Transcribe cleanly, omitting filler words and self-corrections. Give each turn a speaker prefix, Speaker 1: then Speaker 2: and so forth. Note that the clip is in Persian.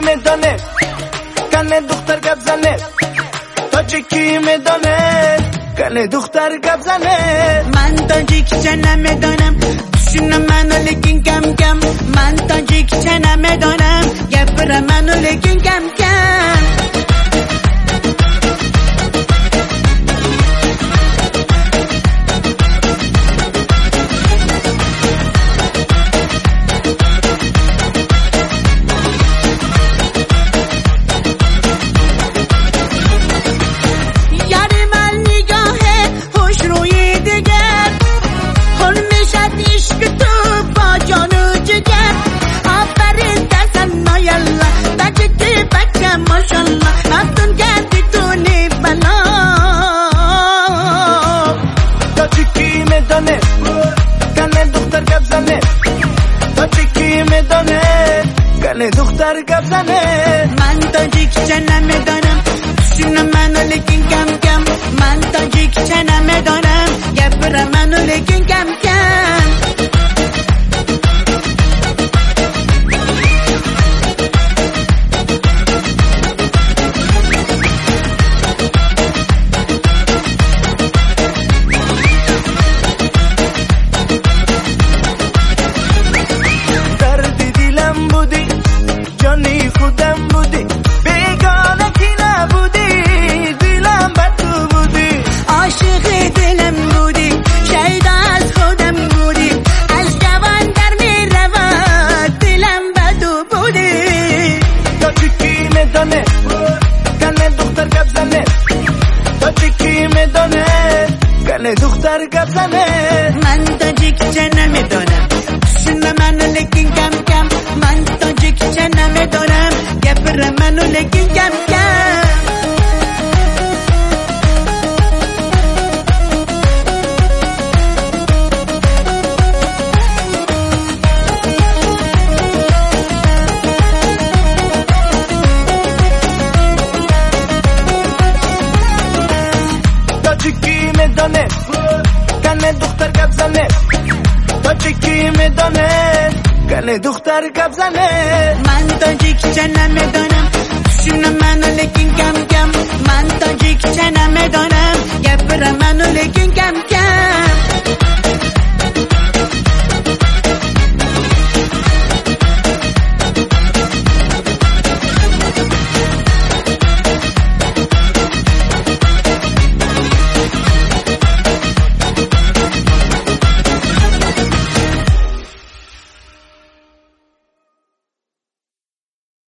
Speaker 1: میدانه کنه دختر گپ زنه تاجیکی میدانه کنه دختر گپ زنه
Speaker 2: من تاجیکچه نمیدانم شونه منو لیکن کم کم من تاجیکچه نمیدانم گفر منو لیکن کم کم
Speaker 1: کنه دختر گپ زنه
Speaker 2: من تاجیکچه نمیدانم شونه منو لیکن کم کم من تاجیکچه نمیدانم گفر منو لیکن کم کم
Speaker 1: خودم بودی بیگانه کی نبودی دلم بر تو بودی
Speaker 2: عاشق دلم بودی شاید از خودم بودی از جوان در میرود دلم بر تو بودی
Speaker 1: تاجیکی میدانه کنه دختر گپ زنه تاجیکی میدانه کنه دختر گپ زنه
Speaker 2: من تاجیکچه نمیدانم شونه منو لیکن کم کم من تاجیکچه نمیدانم گفر منو لیکن کم کم
Speaker 1: تاجیکی میدانه کنه دختر گپ زنه تاجیکی میدانه کنه دختر گپ زنه
Speaker 2: من تاجیکچه نمیدانم شونه منو لیکن کم کم من تاجیکچه نمیدانم گفر منو لیکن کم کم